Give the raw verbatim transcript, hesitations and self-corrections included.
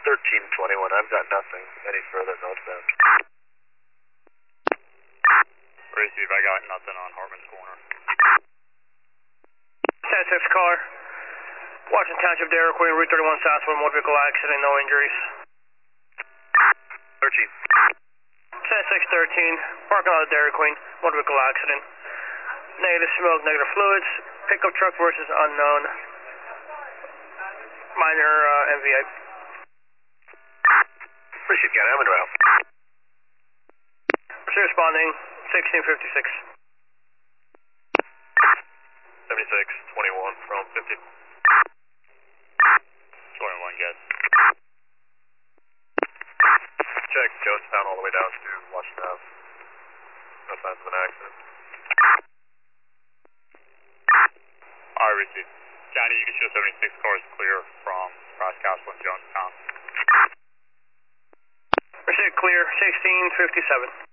thirteen twenty-one, I've got nothing any further northbound. Receive, I got nothing on Hartman's Corner. ten six car. Washington Township, Dairy Queen, Route thirty-one southbound, motor vehicle accident, no injuries. thirteen. ten six thirteen, parking lot of Dairy Queen, motor vehicle accident. Negative smoke, negative fluids, pickup truck versus unknown. Minor uh, M V A. Appreciate it, I'm in route. Pursuit responding, sixteen fifty-six. seventy-six twenty-one from fifty. twenty-one, good. Check Jonestown all the way down to Washington Ave. No signs of an accident. Alright, receive. Johnny, you can show seventy-six cars clear from Cross Castle and Jonestown. Pursuit clear, sixteen fifty-seven.